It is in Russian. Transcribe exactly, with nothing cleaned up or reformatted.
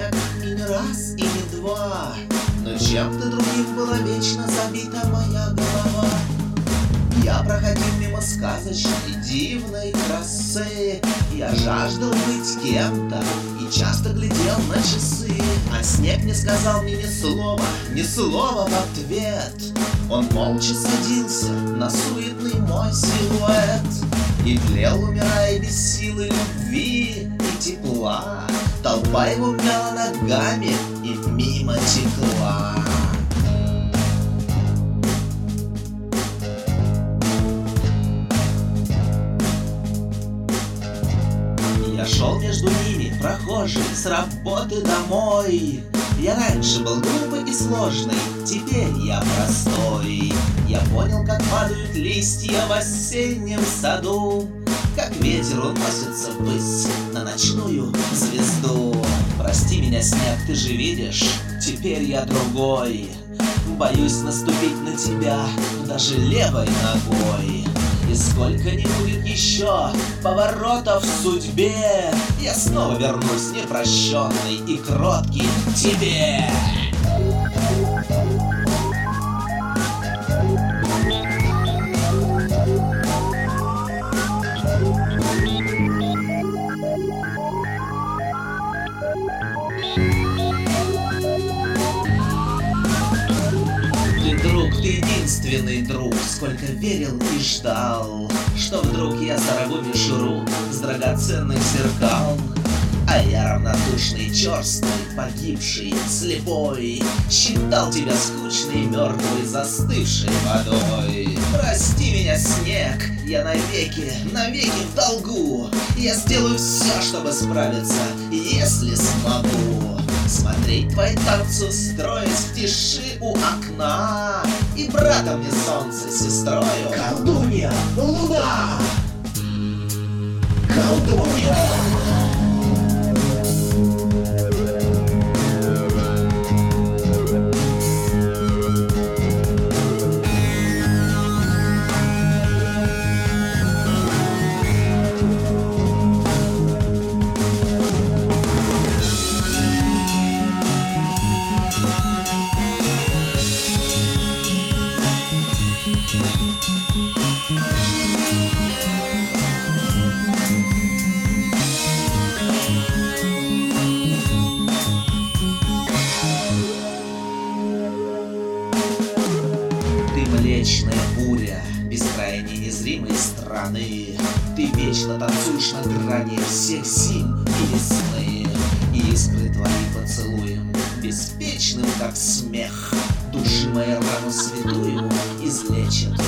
человек и не раз, и не два, но чем-то другим была вечно забита моя голова. Я проходил мимо сказочной, дивной красы. Я жаждал быть кем-то и часто глядел на часы. А снег не сказал мне ни слова, ни слова в ответ. Он молча садился на суетный мой силуэт и тлел, умирая без силы любви и тепла. Толпа его мяла ногами и мимо текла. Я шел между ними, прохожий, с работы домой. Я раньше был глупый и сложный, теперь я простой. Я понял, как падают листья в осеннем саду, как ветер уносится ввысь на ночную звезду. Прости меня, снег, ты же видишь, теперь я другой. Боюсь наступить на тебя даже левой ногой. И сколько не будет еще поворотов в судьбе, я снова вернусь непрощенный и кроткий к тебе. Друг, ты единственный друг, сколько верил и ждал, что вдруг я сорву мишуру с драгоценных зеркал. А я равнодушный, черствый, погибший, слепой, считал тебя скучной, мертвой, застывшей водой. Прости меня, снег, я навеки, навеки в долгу. Я сделаю все, чтобы справиться, если смогу. Смотреть твои танцы, строить в тиши у окна, и братом мне солнце, сестрою колдунья луна. Колдунья. Млечная буря бескрайней незримой страны, ты вечно танцуешь на грани всех зим и весны. И искры твои поцелуем, беспечным как смех, души моей рану святую излечат